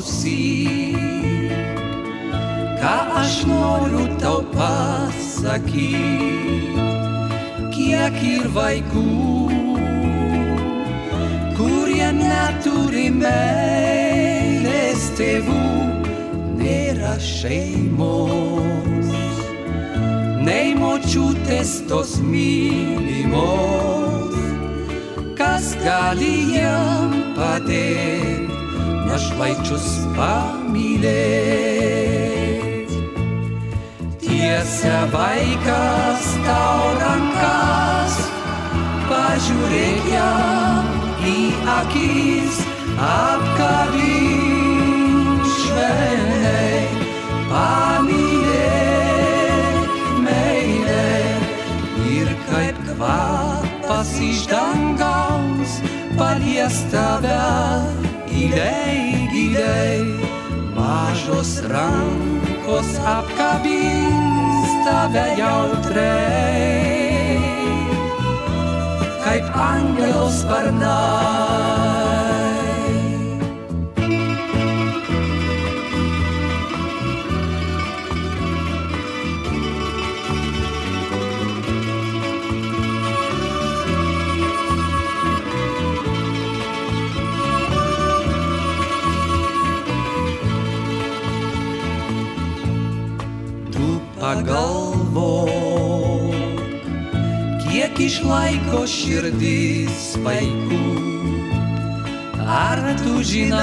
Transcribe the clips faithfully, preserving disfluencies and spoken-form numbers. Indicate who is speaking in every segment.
Speaker 1: klausyk, ką aš noriu tau pasakyt. Kiek ir vaikų, kurie neturi meilės tėvų, nėra šeimos, nei močiutės tos mylimos, kas gali jam padėt našlaičius pamylėt. Tiesia vaikas tau rankas, pažiūrėk jam į akis, apkabink švelniai, pamylėk meilę ir kaip kvapas iš dangaus palies tave giliai, giliai. Mažos rankos apkabins tave jautriai, kaip angelo sparnai. Pagalvok, kiek išlaiko širdis vaikų. Ar tu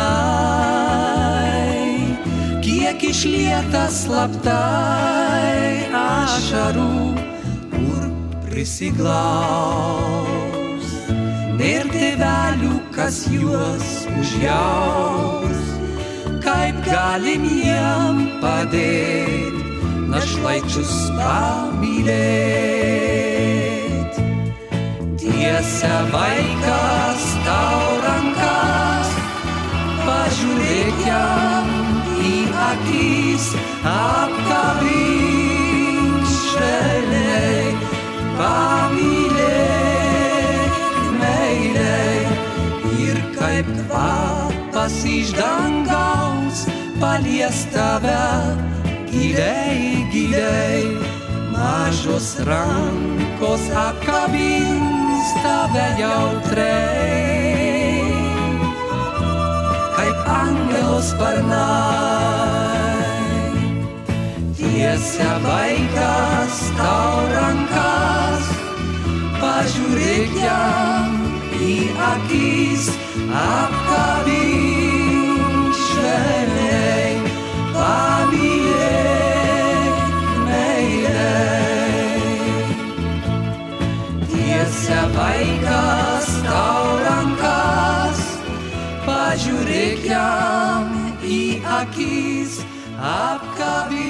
Speaker 1: žinai, kiek išlieta slaptai ašarų, kur prisiglaus. Nėr tėvelių, kas juos užjaus, kaip galim jiem padėt našlaičius pamylėt. Tiesia vaikas tau rankas, pažiūrėk jam į akis, apkabink švelniai, pamylėk meilei ir kaip kvapas iš dangaus palies tave giliai, giliai. Mažos rankos apkabins tave jautriai, kaip angelo sparnai. Tiesia vaikas tau rankas, pažiūrėk jam į akis, apkabink švelniai, pamylėk meilei. Tiesia vaikas tau rankas, pažiūrėk jam į akis, apkabink